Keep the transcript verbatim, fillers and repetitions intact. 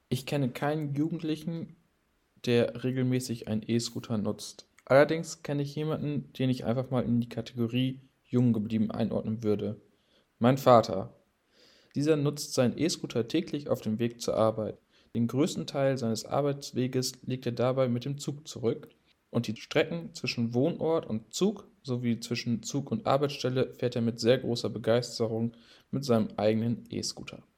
Ich kenne keinen Jugendlichen, der regelmäßig einen E-Scooter nutzt. Allerdings kenne ich jemanden, den ich einfach mal in die Kategorie jung geblieben einordnen würde. Mein Vater. Dieser nutzt seinen E-Scooter täglich auf dem Weg zur Arbeit. Den größten Teil seines Arbeitsweges legt er dabei mit dem Zug zurück und die Strecken zwischen Wohnort und Zug sowie zwischen Zug und Arbeitsstelle fährt er mit sehr großer Begeisterung mit seinem eigenen E-Scooter.